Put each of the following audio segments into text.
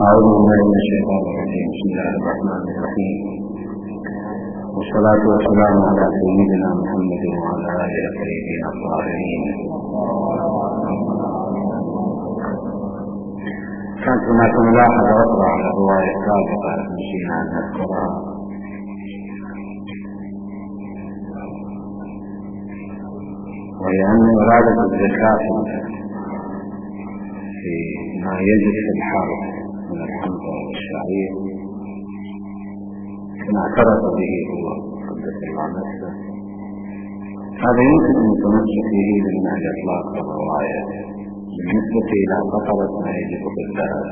أعوذ بالله من الشيطان الرجيم. بسم الله الرحمن الرحيم، والصلاة والسلام على سيدنا محمد وعلى آله الطيبين الطاهرين. كانت هناك ملاحظة أخرى على الرواية السابقة نسينا أن نذكرها، وهي أن إرادة الزكاة في ما يجب في الحرب من الحنطة والشعير كما اعترف به هو قدس الله نفسه، هذا يمكن أن يتمسك به من أجل إطلاق الرواية بالنسبة إلى فقرة ما يجب في الذهب،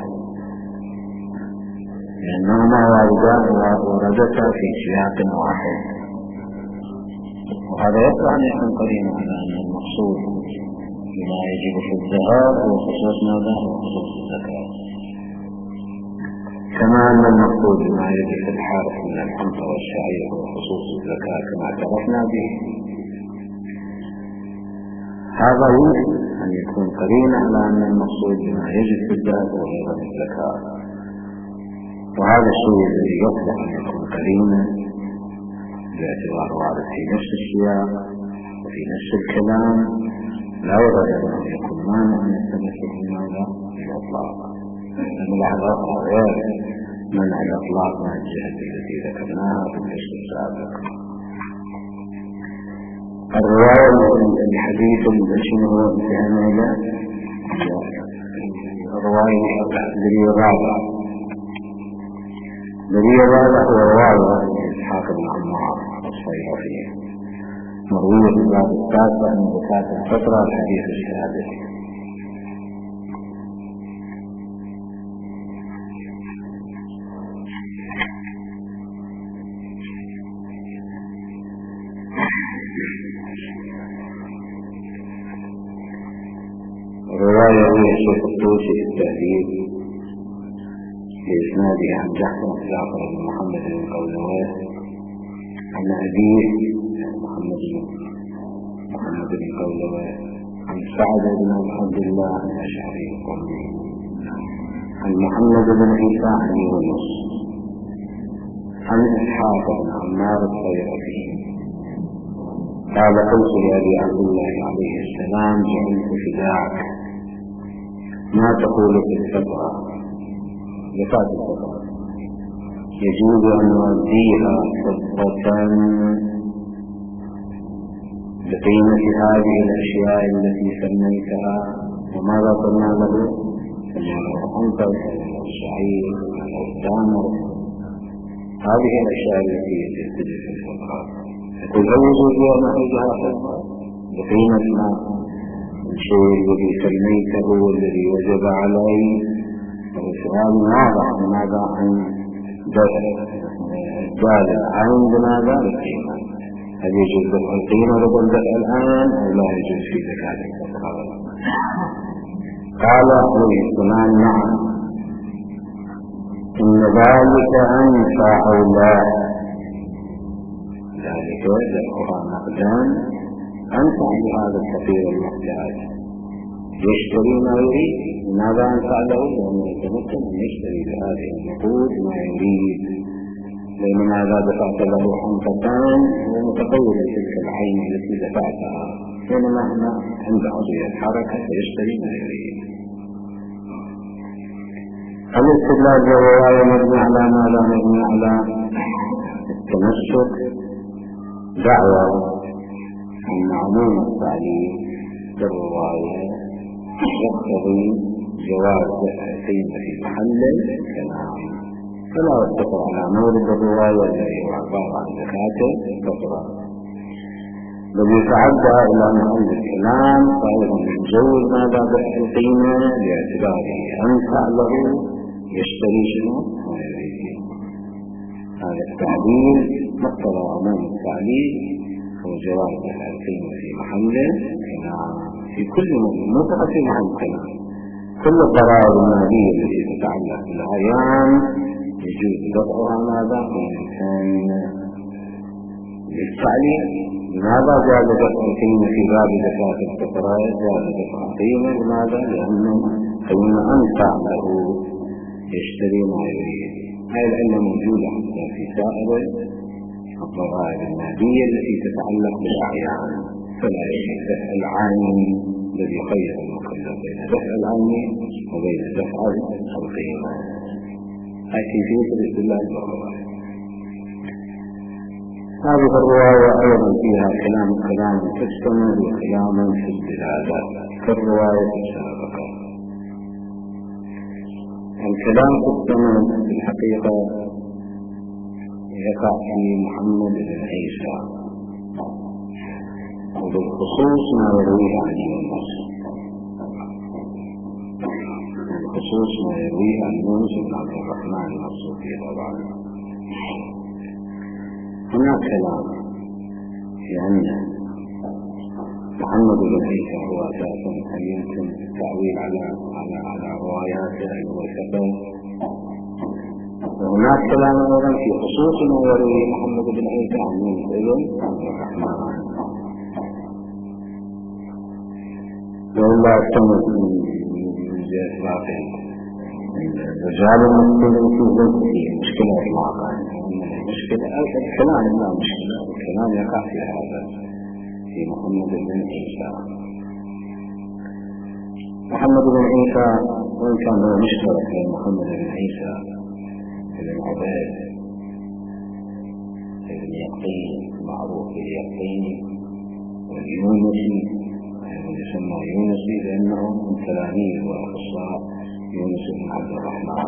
لأنهما وردتا في سياق واحد، وهذا يطلع أن يكون قرينا على أن المقصود بما يجب في الذهب هو خصوص ماذا؟ هو خصوص الزكاة، كما أن المقصود بما يجب في الحارث من الحنطة والشعير هو خصوص الزكاة كما اعترفنا به. هذا يمكن أن يكون قرينا على أن المقصود بما يجب في الذهب هو أيضا الزكاة، وهذا الشيء الذي يصلح أن يكون قرينا باعتبار وارد في نفس السياق وفي نفس الكلام لا يغير أن يكون مانع من التمسك بماذا؟ بالإطلاق. الملاحظة أخرى غير منع الإطلاق مع الجهة التي ذكرناها في الفصل السابق. الرواية الحديث الذي هو انتهينا إلى الرواية الذي الرابع هو رواية إسحاق بن عمار الصيرفي مروية في الباب التاسع من زكاة الفطرة الحديث السادس. الرواية هي الشيخ الطوسي التهذيب بإسناده عن جعفر بن محمد بن قولويه عن أبيه محمد بن قولويه عن سعد بن عبد الله الأشعري القرني عن محمد بن عيسى عن يونس عن إسحاق بن عمار الصيرفي قال قلت لأبي عبد الله عليه السلام جعلت فداك ما تقول في الفطرة زكاة الفطرة يجوز أن نؤديها فضة بقيمة هذه الأشياء التي سميتها، وماذا قلنا له؟ قلنا له الحنطة والشعير والتمر، هذه الأشياء التي تجد في الفطرة. يقول هل يجوز أن نأخذها فضة بقيمة ما الشيء الذي سميته والذي وجب عليه؟ سؤال واضح. لماذا عن جال العين بماذا؟ بالقيمة. هل يجوز دفع القيمة بدل دفع الآن أو لا يجوز في زكاة الفطرة؟ قال عليه السلام نعم، إن ذلك أنفع له، ذلك دفعها نقدان أنفع لهذا الفقير المحتاج يشتري ما يريد. لماذا أنفع له؟ لأنه يتمكن أن يشتري بهذه النقود ما يريد، بينما إذا دفعت له حنطتان هو متقول تلك العين التي دفعتها، بينما هنا عند عضوية الحركة فيشتري ما يريد. الاستدلال بالرواية مبني على ماذا؟ مبني على التمسك دعوة أن عموم التعليم بالرواية يقتضي جواز دفع القيمة في محل الكلام، فلا يتفق على مورد الرواية الذي هو عبارة عن زكاة الفطرة، بل يتعدى إلى محل الكلام فأيضا يجوز ماذا دفع القيمة باعتباره أنفع له يشتري شنو ما يريد. هذا التعليل مقتضى عموم التعليل هو جواز دفع القيمة في محل الكلام في كل مجال، مو فقط في محل الكلام، كل الضرائب المالية التي تتعلق بالأعيان يجوز دفعها ماذا؟ قيمة للتعليل. لماذا جاز دفع القيمة في باب زكاة الفطرة؟ جاز دفع القيمة لماذا؟ لأنه قيمة أنفع له يشتري ما يريد. هذه العلة موجودة حتى في سائر الضرائب المالية التي تتعلق بالأعيان، فلا يجب دفع العين الذي خير المكلف بين دفع العين وبين دفع القيمة. هذه كيفية الاستدلال بالرواية. هذه الرواية أيضا فيها كلام تستمر وكلام في الدلالة كالرواية السابقة. الكلام تستمر في الحقيقة يقع في محمد بن عيسى، وبالخصوص ما يرويه عن يونس، بالخصوص ما يرويه عن يونس بن عبد الرحمن المقصودي. طبعا هناك كلام في أن محمد بن عيسى هو أساسا هل يمكن التعويل على رواياته وثقه، وهناك كلام أيضا في خصوص ما يرويه محمد بن عيسى عن يونس بن عبد الرحمن. وإلا أستمر من جهة باطل الرجال المسلمين في ذنبه مشكلة إطلاقا، مشكلة الكلام لا مشكلة، الكلام يقع في هذا في محمد بن عيسى. محمد بن عيسى وإن كان هو مشترك بين محمد بن عيسى بن عبيد بن يقين معروف باليقين واليونسي يسمى يونسي لأنه من تلاميذ وأخصائي يونس بن عبد الرحمن.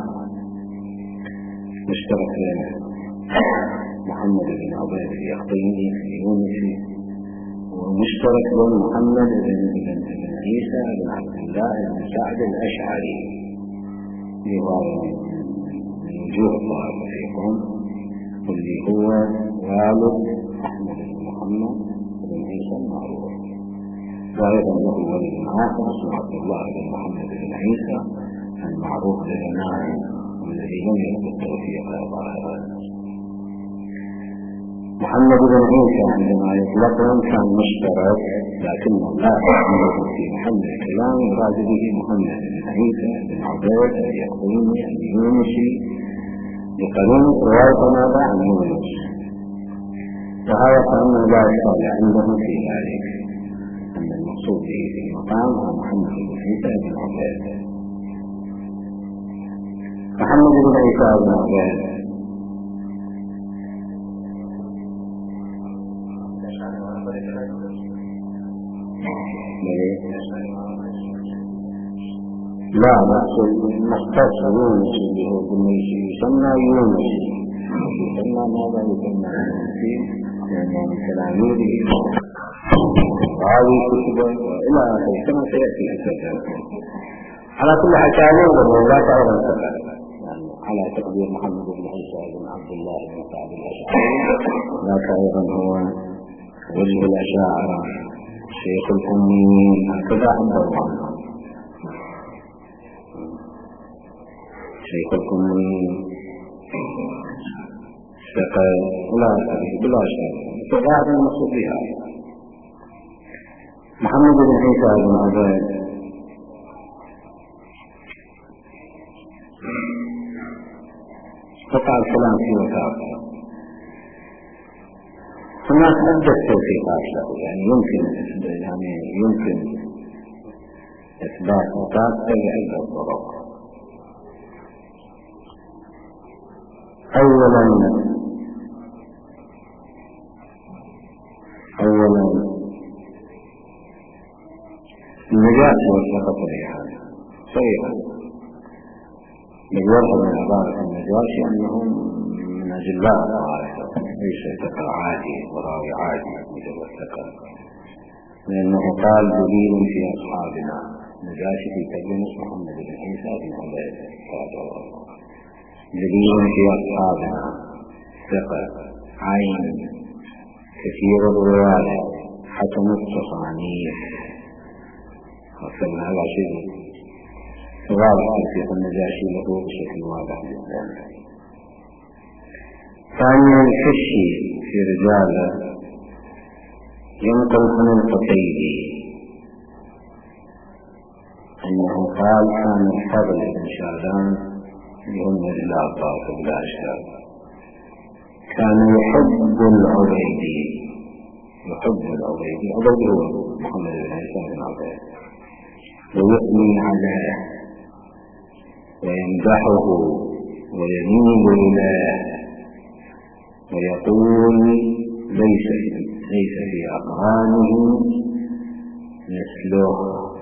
مشترك بين محمد بن عبيد اليقيني في يونسي، ومشترك بين محمد بن عيسى بن عبد الله بن سعد الأشعري في من وجوه الطائفة فيكم، واللي هو والد أحمد بن محمد بن عيسى المعروف. وأيضا له ولد آخر اسمه عبد الله بن محمد بن عيسى المعروف بالعنان، والذي لم يلقى التوفيق ظاهرا. محمد بن عيسى عندما يطلقون كان مشترك، لكن لا يحمل في محل الكلام يراد به محمد بن عيسى بن عبيد اليقيني اليونسي لقانون رواية ماذا عن يونس، وهذا كأنه لا يشتغل عندهم في ذلك أن المقصود به في المقام هو محمد بن عيسى بن عبيد. محمد بن عيسى بن عبيد لا مختص يونس اللي هو بالميسي يسمى يونسي، يسمى ماذا يسمى يونسي يعني من تلاميذه راوي كتبه وإلى آخره كما سيأتي الكتاب. على كل حال كانوا ذات أيضا سفر على تقدير محمد بن عيسى بن عبد الله بن سعد الأشعري، ذاك أيضا هو وجه الأشاعرة شيخ الأميين، هكذا عبر شيخ الأميين ثقة لا بلا شك فهذا المقصود بها. محمد بن عيسى بن عبيد قطع الكلام في وثاقه، هناك عدة توثيقات له، يعني يمكن إثبات وثاقه بعدة طرق. أولا النجاة وثقة الإعانة صحيحة، يظهر من عبارة النجاشي أنهم من أجلاء الطائفة ليس ثقة عادي وراوي عادي مجرد ثقة، لأنه قال دليل في أصحابنا. نجاشي في ترجمة محمد بن عيسى بن عبيد دليل في أصحابنا ثقة عين كثير الرواية حسن التصانيف، وصلنا على شيء واضح في النجاشي له بشكل واضح جدا. ثانيا الكشي في رجاله ينقل عن القتيبي أنه قال كان الفضل بن شعبان يهم إلى أطراف بلا أشكال. كان يحب العبيدي، العبيدي هو محمد بن عيسى بن عبيد، ويثني عليه ويمدحه ويميل إليه ويقول ليس في أقرانه مثله.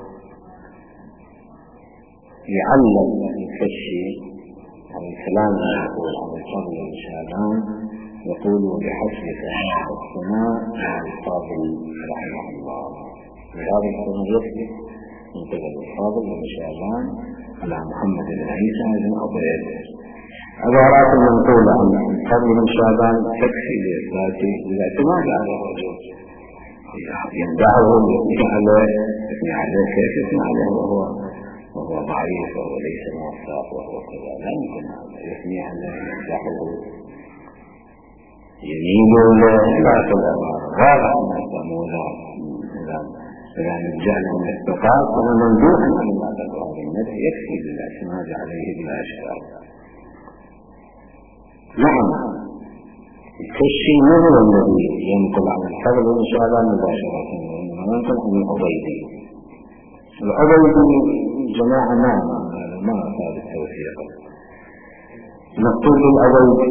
يعلم الكشي عن الكلام يقول عن الفضل بن شعبان، يقول بحسبك هذا السماء مع الفاضل رحمه الله. وهذا السماء يثبت من قبل الفاضل بن شعبان على محمد بن عيسى بن عبيد. عبارات منقولة عن الفضل بن شعبان تكفي لإثباته بالاعتماد على الرجل، يمدحه ويثني عليه كيف يثني عليه وهو ضعيف وهو ليس موفق وهو كذا، لا يمكن هذا. يثني عليه يمدحه يميل له لا تدعوه واضح ما يسمونه. إذا نجعل من الثقات ومن ممدوح عن الله تدعوه المدح يكفي للاعتماد عليه بلا أشكال. نعم، الكشي ما هو الذي ينقل عن الفضل بن شعبان مباشرة، وإنما ينقل عن العبيدي. العبيدي جماعة ما أفاد التوثيق. مكتوب العبيدي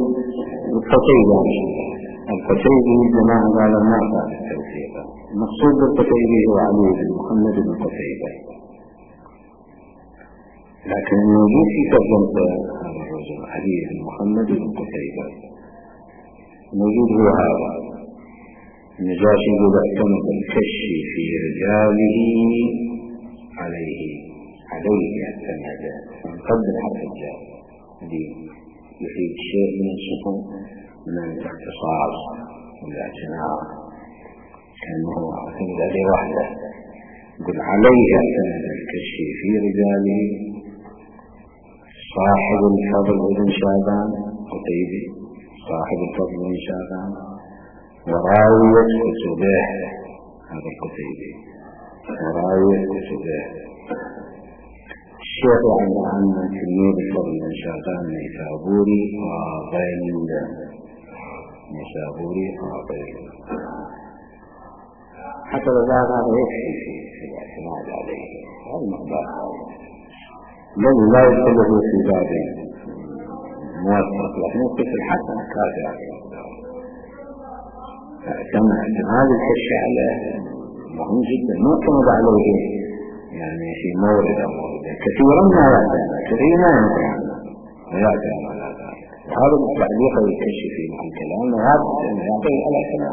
القتيبي جماعة قال ما أفاد التوثيق. المقصود بالقتيبي هو علي بن محمد بن قتيبة، لكن الموجود في ترجمة هذا الرجل علي بن محمد بن قتيبة موجود هو هذا. النجاشي يقول اعتمد الكشي في رجاله عليه اعتمد، فنقدر حرف الجار الذي يفيد شيء من السكون من الاختصاص والاعتناء، كأنه اعتمد عليه وحده. يقول عليه اعتمد الكشي في رجاله صاحب الفضل بن شعبان قتيبي، صاحب الفضل بن شعبان وراوية كتبه، هذا القتيبي وراوية كتبه. الشيخ عن تلميذ الفضل بن شعبان نيسابوري وغيل حتى الآن هذا يكفي في الاعتماد عليه. هذا المقدار بل لا يدخله في باب موثق، لكن يكفي في الحسنة كافية. اعتماد الكشي عليه مهم جدا، ما اعتمد عليه يعني في مورد أو موردين. كثيرا ما يعتمد، كثيرا ما يعتمد ويعتمد على ذلك. وهذا التعليق الكشي في الكلام يعتمد على كلام.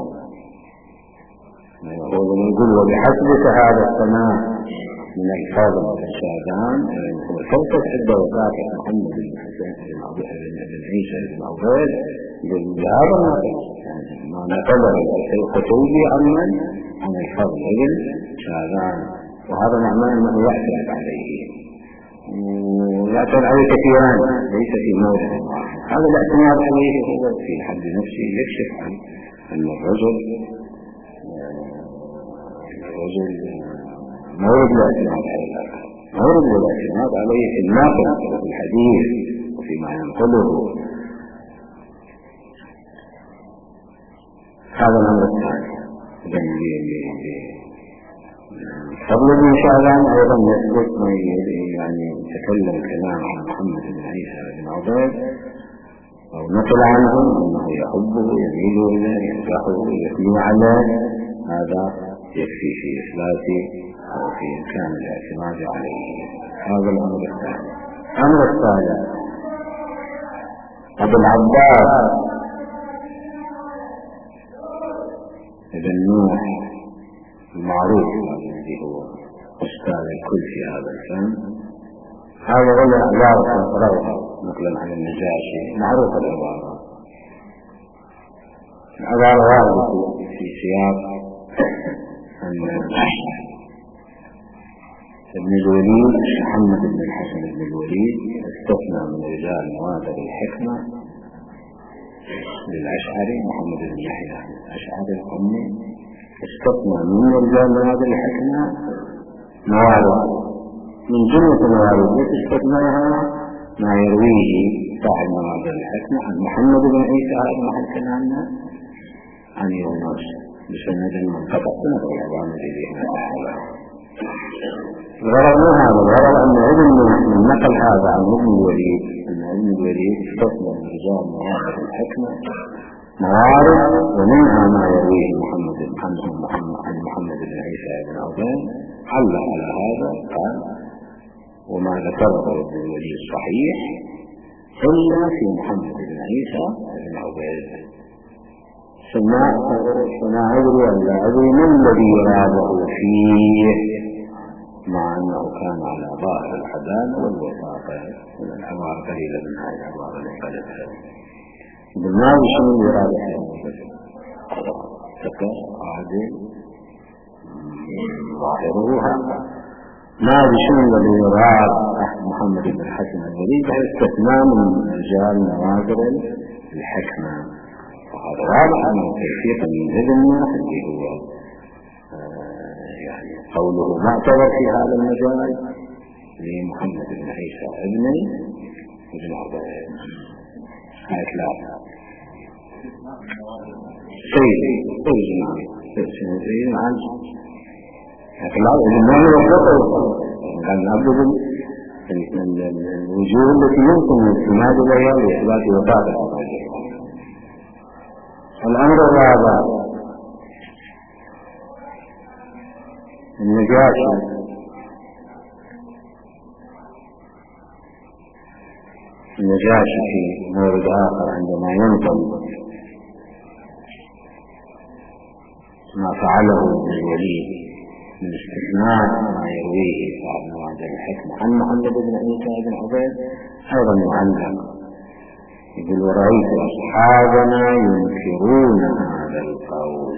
هو يقول وبحسبك هذا السماء من الفضل بن شعبان، هو فوق الدرجات محمد بن حسين بن عيسى بن عبيد بهذا ما نقدر القتيبي عن الفضل بن شعبان، وهذا معناه انه يعتمد عليه ويعتمد عليه كثيرا ليس في موضع واحد. هذا الاعتماد عليه هو في حد نفسه يكشف عن ان الرجل مورد الاعتماد عليه في الناقل وفي الحديث وفيما ينقله. هذا الأمر الثاني. فضل بن شعبان أيضا يثبت يعني يتكلم كلام عن محمد بن عيسى بن عبيد أو نقل عنه أنه يحبه يميل إليه يمدحه يثني عليه، هذا يكفي في إثباته أو في إمكان الاعتماد عليه. هذا الأمر الثاني. الأمر الثالث أبو العباس ابن نوح المعروف الذي هو أستاذ الكل في هذا الفن، هذا هو عبارة روعة نقلا عن النجاشي، معروف العبارة واردة في سياق أن ابن الوليد محمد بن الحسن بن الوليد استثنى من رجال نوادر الحكمة للأشعري محمد بن يحيى الأشعري القمي، استثنى من رجال نوادر الحكمة موارد من جملة الموارد التي استثناها ما يرويه صاحب نواظر الحكمة عن محمد بن عيسى هذا ما حدث عنه عن يونس بسند منقطع سند العظام الذي الغرض من هذا الغرض أن ابن من نقل هذا عن ابن الوليد أن ابن الوليد استثنى من رجال نواظر الحكمة موارد ومنها ما يرويه عن محمد بن عيسى بن عبيد علق على هذا قال وما ذكره ابن الوليد صحيح إلا في محمد بن عيسى بن عبيد فما أدري ولا أدري من الذي يراده فيه مع أنه كان على ظاهر العدالة والوثاقة من الأمر قليلة من هذه الأمر التي قالتها بالماضي شنو يراد فيه فكر عادل ظاهره هذا ما بشنو الذي يراد محمد بن الحسن الوليد هذا استثناء من رجال نواظر الحكمة وهذا واضح أنه توفيق من ذهننا اللي هو يعني قوله معتبر في هذا المجال لمحمد بن عيسى ابن عبيد هاي ثلاثة سيد عن لكن الإمام يطلقه كان عبد الوجوه التي يمكن الاستناد إليها لإثبات وفاة الأمر الرابع النجاشي في مورد آخر عندما ينقل ما فعله ابن الوليد من استثناء ما يرويه صاحب نواظر الحكمة عن محمد بن عيسى بن عبيد أيضا معلق يقول ورأيت أصحابنا ينكرون هذا القول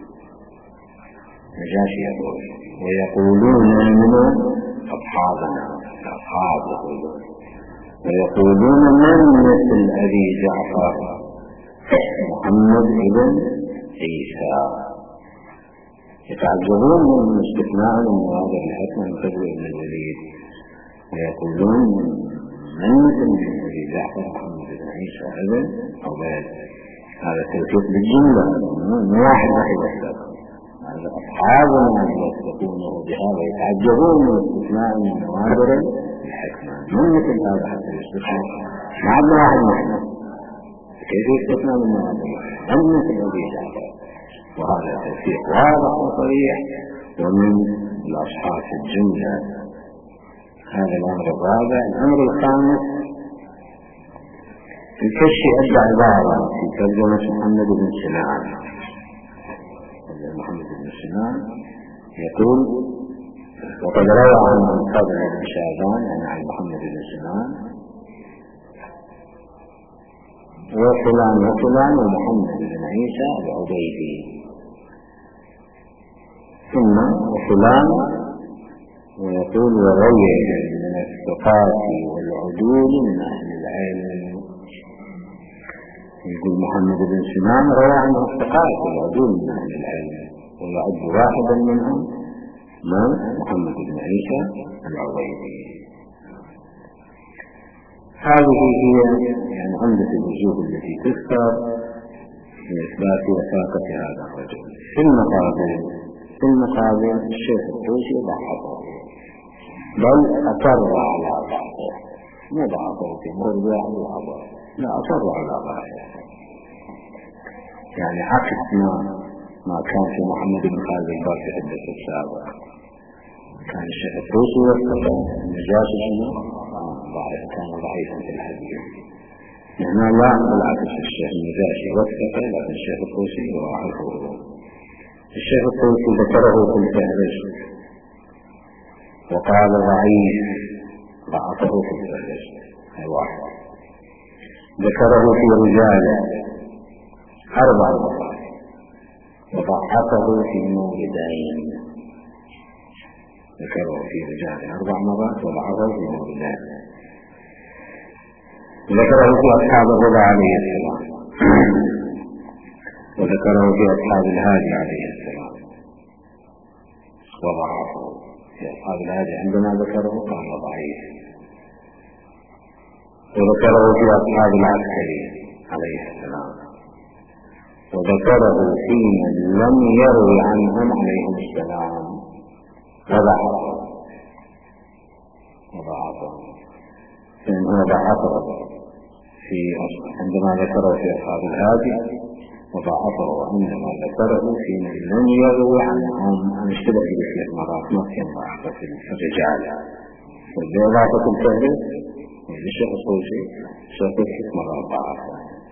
نجاشي يقول ويقولون من أصحابنا أصحاب يقولون ويقولون من مثل أبي جعفر محمد بن عيسى يتعجبون من استثناء من هذا الحكم من قبل ابن الوليد ويقولون من مثل أبي جعفر محمد بن عيسى بن عبيد هذا توثيق بالجملة من واحد يحدث هذا أصحابنا يوثقونه بهذا يتعجبون من استثناء من نوادر الحكمة من مثل هذا حتى الاستثناء ما عندنا واحد محمد كيف يستثناء من نوادر من مثل أبي جعفر وهذا توثيق واضح وصريح ومن الأصحاب الجملة هذا الأمر الرابع. الأمر الخامس الكشي أدى عبارة في ترجمة محمد بن سنان يقول وقد روى عن قبل بن شاذان عن محمد بن سنان وفلان وفلان ومحمد بن عيسى العبيدي ثم وفلان ويقول وغير من الثقات والعدول من أهل العلم. يقول محمد بن سنان روى عنه الثقات والعدول من أهل العلم ويعد واحدا منهم من محمد بن عيسى العبيدي. هذه هي يعني عمدة الوجوه التي تذكر لإثبات وثاقة هذا الرجل. في المقابل الشيخ الطوسي ضعفه بل أصر على ضعفه ما ضعفه في مرجع وعبر لا أصر على ضعفه يعني عكس ما كان في محمد بن خالد البار في حدة السابق كان الشيخ الطوسي وثقه النجاشي كان ضعيفا في الحديث نحن لا بالعكس الشيخ النجاشي وثقه لكن الشيخ الطوسي ضعفه. الشيخ الطوسي ذكره في الفهرس وقال ضعيف ضعفه في الفهرس هي واحد ذكره في رجاله 4 مرات وضعفه في موردين ذكره في رجاله 4 مرات وضعفه في موردين ذكره في أصحاب الرضا عليه السلام وذكره في أصحاب الهادي عليه السلام وضعفه في أصحاب الهادي عندما ذكره قال ضعيف وذكره في أصحاب العسكري عليه السلام، وذكره في من لم يروي عنهم عليهم السلام وضعفه فإنه ضعفه عندما ذكره في أصحاب الهادي، وضعفه عندما ذكره في من لم يروي عنهم. أنا اشتبه بثلاث مرات ما كان ضعفه في الرجال، وبإضافة الفهرس للشيخ الطوسي شافت 6 مرات ضعفه.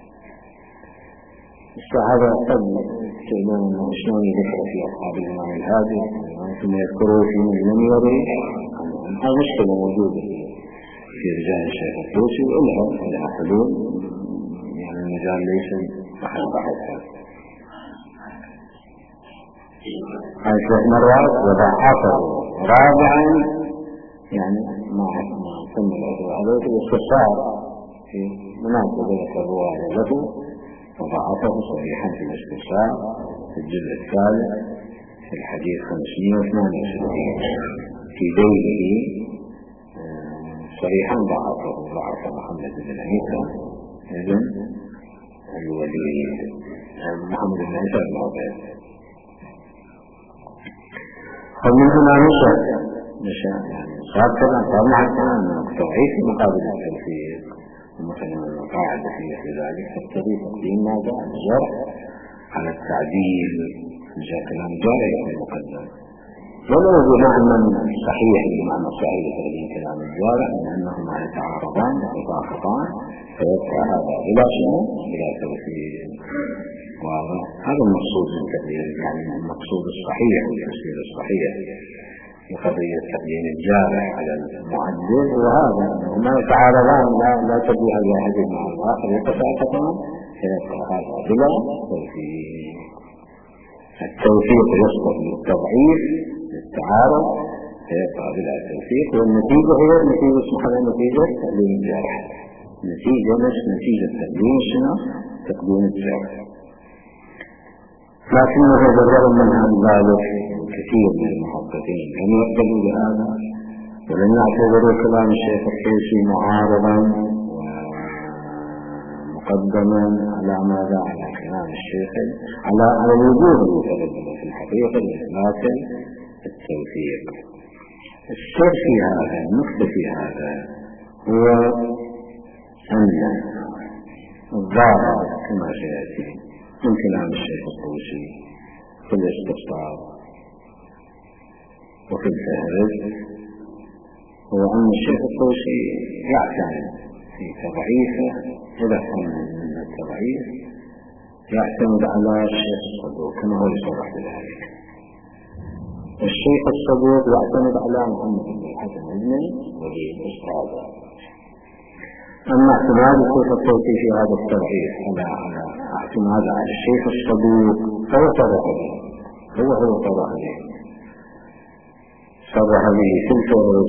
الصحابة قد تقولون أنه شلون يذكر في أصحاب الإمام الهادي ثم يذكره في من لم يروي عنهم. هذه مشكلة موجودة في رجال الشيخ الطوسي، ولها حلول، يعني المجال ليس محل بحثها. هاي 3 مرات وضعفه. رابعا يعني ما ثم الأدوار والاستفسار في مناسبة الرواية له، وضعفه صريحا في الاستفسار في الجزء الثالث في الحديث 528 في بيته صريحا ضعف محمد بن عيسى ابن الوليد، محمد بن عيسى بن عبيد. ومن هنا نشأ يعني صار كذا طبعا كان توعية في مقابل التوفيق، ومثلا القاعدة في ذلك تقتضي تقديم ما جاء الجرح على التعديل، جاء كلام جارح في المقدم، ولو بمعنى صحيح بمعنى صحيح تقديم كلام الجارح لأنهما يتعارضان ويتعاطفان، فيبقى هذا بلا شيء بلا توفيق. واضح؟ هذا المقصود من تقدير، يعني المقصود الصحيح والتفسير الصحيح في قضية تقديم الجارح على المعدل، وهذا أنهما يتعارضان لا تبيع الواحد مع الآخر يتساقطان، فيبقى هذا بلا توفيق. التوفيق يسقط للتضعيف للتعارض، فيبقى بلا توفيق، والنتيجة هي نتيجة اسمها نتيجة تقديم الجارح، نتيجة مش نتيجة تقديم شنو؟ تقديم الجارح. لكنه جرر من ذلك كثير من المحققين لم يقبلوا بهذا، ولم يعتبروا كلام الشيخ الطوسي معارضا ومقدما على ماذا؟ على كلام الشيخ على الوجوب المتبادل في الحقيقة لإثبات التوفيق. السر في هذا، النقطة في هذا هو أن الظاهر كما سيأتي من كلام الشيخ الطوسي في الاستفسار وفي الفهرس هو أن الشيخ الطوسي يعتمد في تضعيفه، إذا كان من التضعيف يعتمد على الشيخ الصدوق كما هو يصرح بذلك. الشيخ الصدوق يعتمد على محمد بن الحسن بن وليد أستاذه. أما اعتماد الشيخ الطوسي في هذا التضعيف على اعتماد على الشيخ الصدوق فهو صرح به، هو صرح به في الفهرس،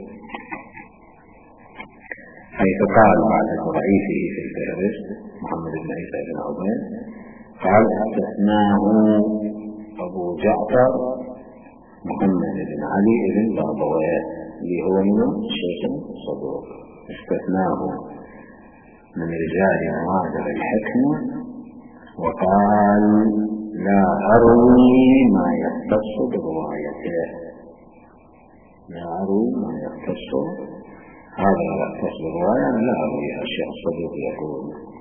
حيث قال بعد تضعيفه في الفهرس محمد بن عيسى بن عبيد قال استثناه أبو جعفر محمد بن علي بن بابويه اللي هو من الشيخ الصدوق، استثناه من رجال نوادر الحكمة، وقال لا أروي ما يختص بروايته، لا أروي ما يختص، هذا لا يختص برواية لا أروي. الشيخ الصدوق يقول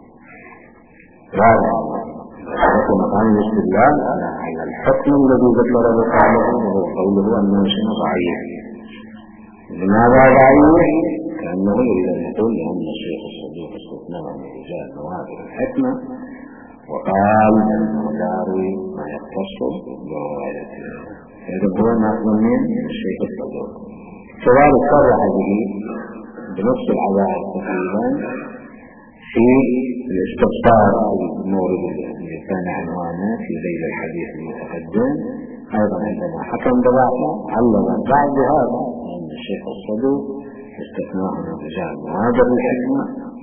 رابعا لكن مقام الاستدلال على الحكم الذي ذكره قاله وهو قوله أنه شيء ضعيف. لماذا ضعيف؟ كأنه يريد أن يقول لأن الشيخ الصدوق استثناء من رجال نوادر الحكمة وقال أنه لا أروي ما يختص بروايته، هذا هو مأخذ من الشيخ الصدوق. كذلك صرح به بنفس العبارة تقريبا في الاستفسار المورد الذي كان عنوانه في ذيل الحديث المتقدم، أيضا عندما حكم بضعفه علم بعد هذا أن الشيخ الصدوق استثناء من رجال نوادر الحكمة،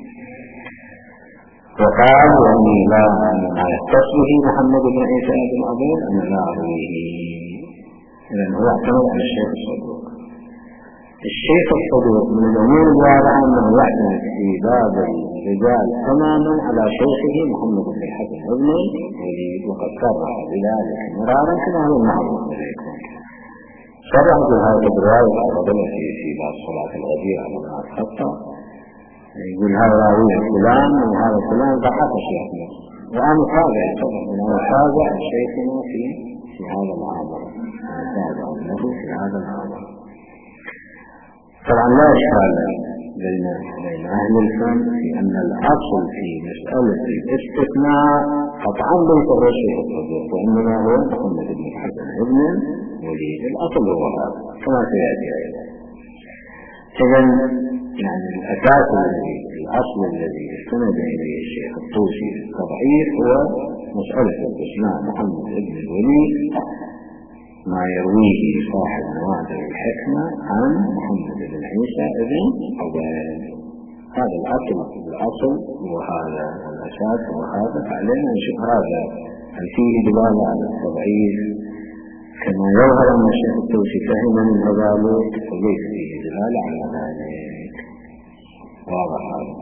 وقال وأني لا ما يختص به محمد بن عيسى بن عبيد أنا لا أرويه. إذن هو اعتمد على الشيخ الصدوق. الشيخ الصدوق من الأمور الواضحة أنه يعتمد في باب الرجال تماما على شيخه محمد بن الحسن ابن وليد، وقد صرح بذلك مرارا كما هو المعروف عليكم. صرح بهذا الرواية الطبرسي في باب صلاة الغدير على ما أتخطى، يقول هذا راوي فلان وهذا فلان ضحك شيخنا، وأنا تابع طبعا أنا تابع شيخنا في هذا الأمر، أنا تابع له في هذا الأمر. طبعا لا إشكال بين أهل الفن في أن الأصل في مسألة الاستثناء قطعا ليس هو الشيخ الصدوق، وإنما هو محمد بن الحسن ابن وليد، الأصل هو هذا كما سيأتي أيضا. إذن يعني الأصل الذي استند إليه الشيخ الطوسي في التضعيف هو مسألة الاستثناء محمد بن الوليد، ما يرويه صاحب نوادر الحكمة عن محمد بن عيسى ابن عبيد. هذا الأصل وهذا الأساس وهذا، فعلينا نشوف هذا هل فيه دلالة على التضعيف كما يظهر أن الشيخ الطوسي فهم من ذلك، وليس فيه دلالة على ذلك. واضح هذا.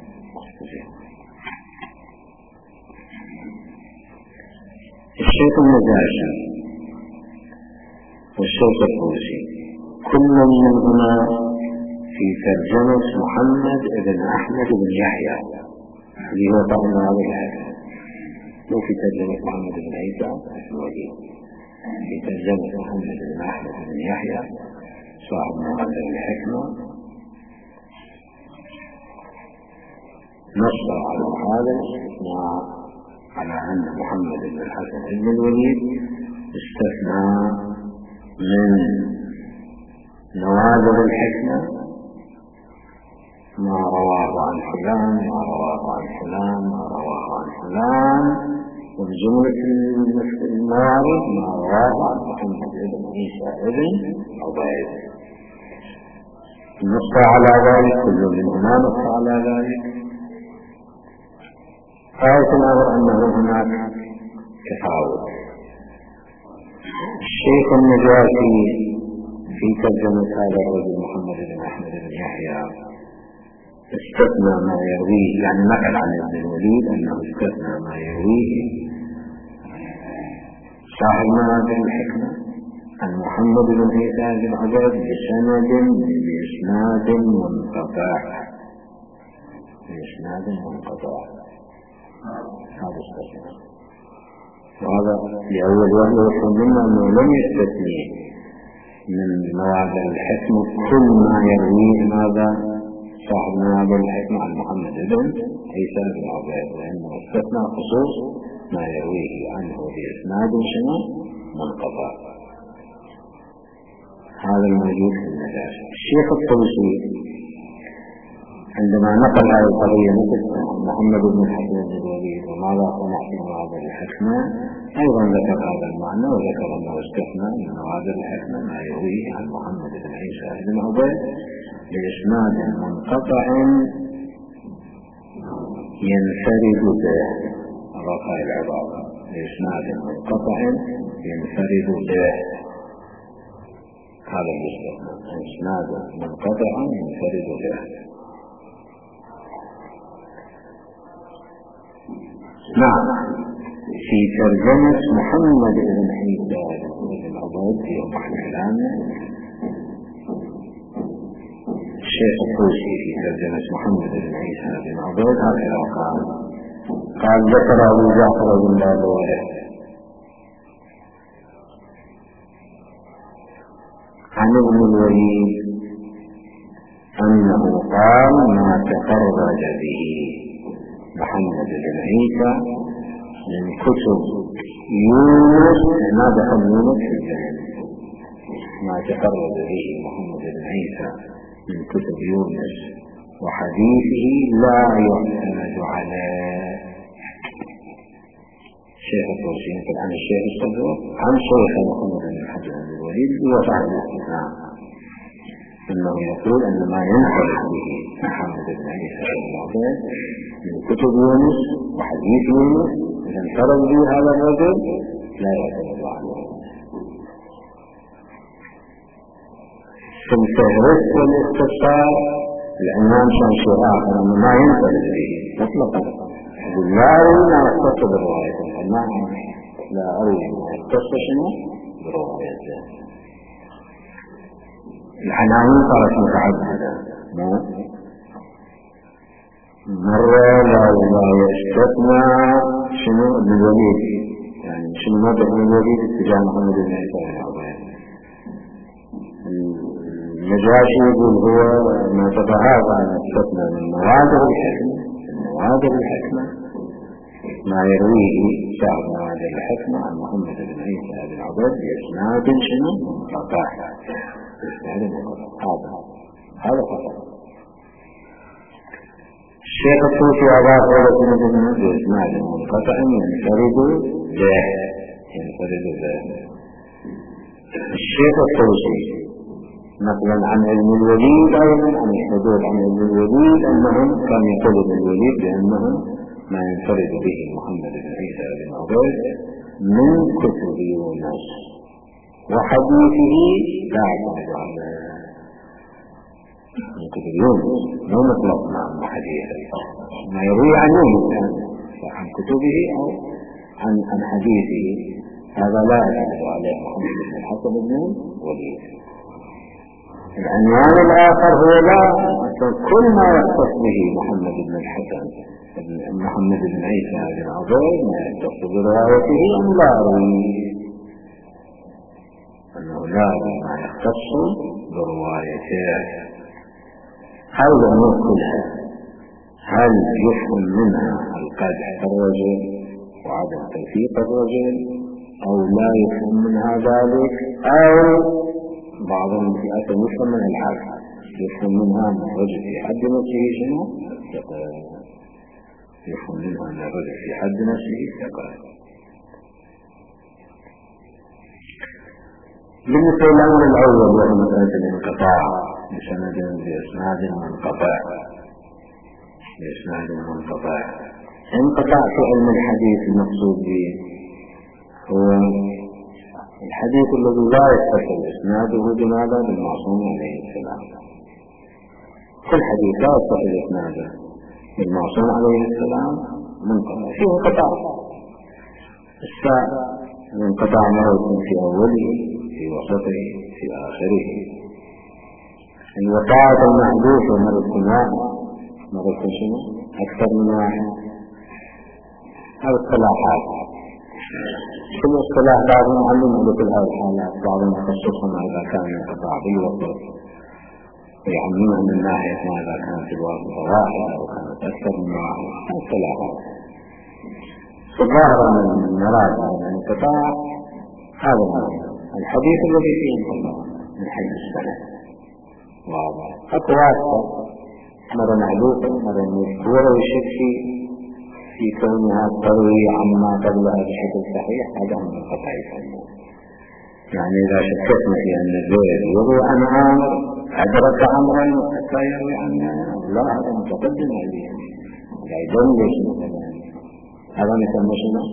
الشيخ النجاشي والشيخ الطوسي كل منهما في ترجمة محمد بن أحمد بن يحيى اللي هو طبعا هذا الحكم، مو في ترجمة محمد بن عيسى الوليد، في ترجمة محمد بن أحمد بن يحيى صاحب نوادر الحكمة. نص على هذا الاستثناء على أن محمد بن الحسن بن الوليد استثنى من نوادر الحكمة ما رواه عن فلان ما رواه عن فلان ما رواه عن فلان، ومن جملة الموارد ما رواه عن محمد بن عيسى ابن عبيد. نص على ذلك، كل منهما نص على ذلك. غاية الأمر أنه هناك تفاوت. الشيخ النجاشي في ترجمة هذا الرجل محمد بن أحمد بن يحيى استثنى ما يرويه، يعني نقل عن ابن الوليد أنه استثنى ما يرويه صاحب نوادر الحكمة عن محمد بن عيسى بن عبيد بإسناد منقطع. هذا استثناء، وهذا لأول وهله يفهم منا أنه لم يستثني من نوادر الحكمة كل ما يرويه ماذا صاحب نوادر الحكمة عن محمد بن عيسى بن عبيد، وإنه استثنى خصوص ما يرويه عنه بإسناد منقطع. هذا الموجود في النجاشي. الشيخ الطوسي عندما نقل هذه القضية مثل محمد بن الحسن بن الوليد وماذا صنع في نوادر الحكمة، أيضا ذكر هذا المعنى، وذكر أنه استثنى من نوادر الحكمة ما يرويه عن محمد بن عيسى بن عبيد بإسناد منقطع ينفرد به، رفع العبارة بإسناد منقطع ينفرد به، هذا الاستثناء إسناد منقطع ينفرد به. نعم، في ترجمة محمد بن عيسى بن عبيد في أوضح الكلام الشيخ الطوسي في ترجمة محمد بن عيسى بن عبيد هكذا قال ذكر أبو جعفر بن بابويه عن ابن الوليد أنه قال ما تفرد به محمد بن عيسى من كتب يونس، ما دخل يونس في الجنة، ما تفرد به محمد بن عيسى من كتب يونس وحديثه لا يعتمد عليه. الشيخ الطوسي ينقل عن الشيخ الصدوق عن شيخ محمد بن الحسن بن الوليد وضع الاستثناء انه يقول ان ما ينفرد به محمد بن عيسى بن عبيد من كتب يونس وحديث يونس، اذا انفرد به هذا الرجل لا يعتمد عليه. في الفهرس والاختصار العنوان شيء آخر أنه ما ينفرد به مطلقا. لا أروي ما يختص بالرواية الفنان، لا أروي ما يختص شنو بروايته. العناوين صارت متعددة، مرة لا يستثنى شنو ابن الوليد، يعني شنو موقف ابن الوليد اتجاه محمد بن عيسى بن عبيد. النجاشي يقول هو ما تتهافى أن يستثنى من موادر الحكمة ما يرويه صاحب موادر الحكمة عن محمد بن عيسى بن عبيد بإسناد شنو منقطع. هذا خطأ. الشيخ الطوسي أضاف إلى سند بإسناد منقطع ينفرد به. الشيخ الطوسي مثلا عن ابن الوليد أيضا عن الحدود عن ابن الوليد أنهم كان يقول ابن الوليد بأنهم ما ينفرد به محمد بن عيسى بن عبيد من كتب يونس وحديثه لا يعتمد على من كتب يونس مو مطلق مع حديثه ما يروي عن يونس عن كتبه أو عن حديثه هذا لا يعتمد عليه محمد بن الحسن بن الوليد. العنوان الآخر هو لا كل ما يختص به محمد بن الحسن محمد بن عيسى بن عبيد ما يختص بروايته أم لا أروي أنه لا ما يختص بروايته. هل الأمور كلها هل يفهم منها القدح الرجل وعدم توفيق الرجل أو لا يفهم منها ذلك أو بعض الفئات يفهم من العكس يفهم منها أن الرجل في حد نفسه شنو يفهم منها أن الرجل في حد نفسه ثقل. بالنسبة للأمر الأول وهو مسألة الانقطاع بسند بإسناد منقطع انقطاع في علم الحديث المقصود به هو الحديث الذي لا يتصل إسناده بماذا بالمعصوم عليه السلام. كل حديث لا يتصل إسناده بالمعصوم عليه السلام منقطع فيه انقطاع. الانقطاع مرة في أوله في وسطه في آخره. الوقاعة المحدوثة مرة شنو أكثر من واحد. هذا اصطلاحات كل اصطلاح بعض نعلمه بكل هذه الحالات بعضهم يخصصهم إذا كان انقطاع بالوسط ويعلمونه من ناحية ماذا كانت الواسطة واحدة أو كانت أكثر من واحد. اصطلاحات الظاهر من المراد من الانقطاع هذا الحديث الذي فيه انقطاع من حيث السنة واضح. أكو واسطة مرة معلوفة مرة مذكورة وشك في كونها تروي عما قبلها بشكل صحيح هذا من القطع يسمونه. يعني إذا شككنا في أن زيد يروي عن عامر أدرك عمرا حتى يروي عن لا هذا متقدم عليه لا يدلش مثلا هذا يسمى شنو؟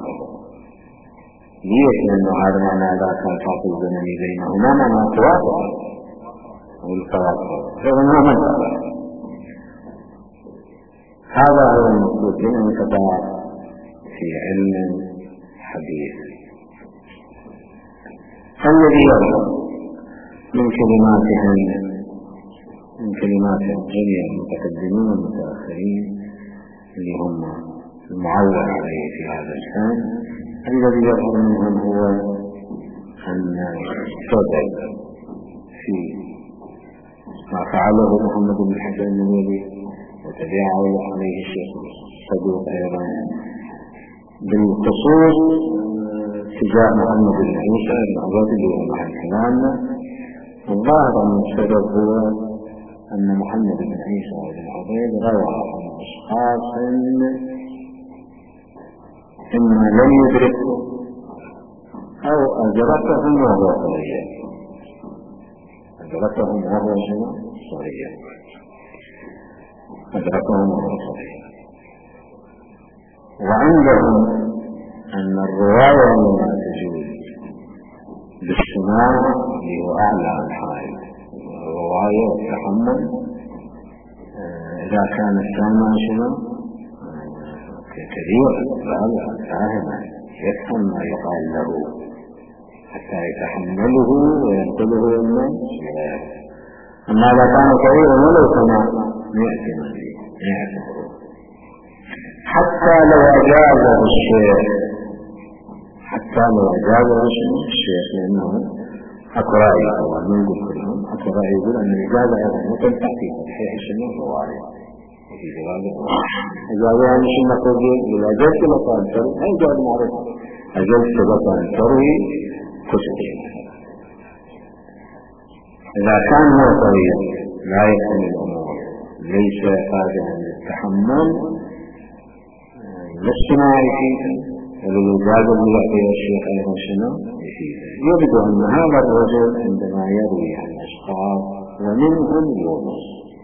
ليش؟ لأنه هذا معنى إذا كان فاصل زمني بينهما معنى توافق والتوافق هذا ما منطقة. هذا هو المطلوب من الانقطاع في علم الحديث. الذي يظهر من كلمات الجميع المتقدمين والمتأخرين اللي هم المعول عليه في هذا الشأن الذي يظهر منهم هو أن الصدق في ما فعله محمد بن الحسن الوليد وتبعه عليه الشيخ الصدوق أيضا بالخصوص تجاه محمد بن عيسى بن عبيد اللي هو مع الكلام. الظاهر أن السبب هو أن محمد بن عيسى بن عبيد روى عن أشخاص إما لم يدركه أو أدركهم وهو صغير وعندهم أن الرواية لما تجوز بالسماع اللي هو أعلى الحائل الرواية والتحمل إذا كان السامع شنو كبير بالغ فاهما يفهم ما يقال له حتى يتحمله وينقله الناس. أما إذا كان كبيرا ولو سمع حتى لو أجازه الشيخ، حتى لو أجازه الشيخ، لأنه أكو رأي طبعا من يقول كلهم أكو رأي يقول أن الإجازة أيضا ممكن تأتي صحيح الشيء الرواية وفي جواب إجازة يعني شيء مقصود إذا أجزت لطان تروي أي جواب معروف أجزت لطان تروي كتبين. إذا كان موضوعيا لا يكون الأمور ليس قادرا للتحمل للصناعي فيه وللإجازة اللي يعطيها الشيخ أيضا شنو يبدو أن هذا الرجل عندما يروي عن أشخاص ومنهم يونس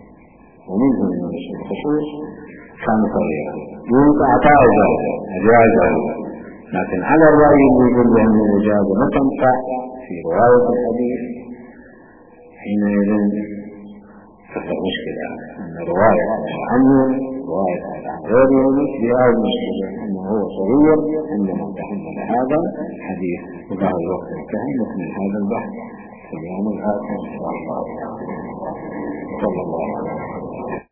الخصوص كان طريقا أعطاه إجازة، لكن على الرأي اللي يقول بأن الإجازة ما تنفع في رواية الحديث حينئذ تبقى مشكلة أن رواية عنه رواية عن غير يونس بهذه المشكلة أنه هو صغير عندما تحمل هذا الحديث. وبعد الوقت انتهى نكمل هذا البحث في اليوم الآخر إن شاء الله. صلى الله عليه وسلم.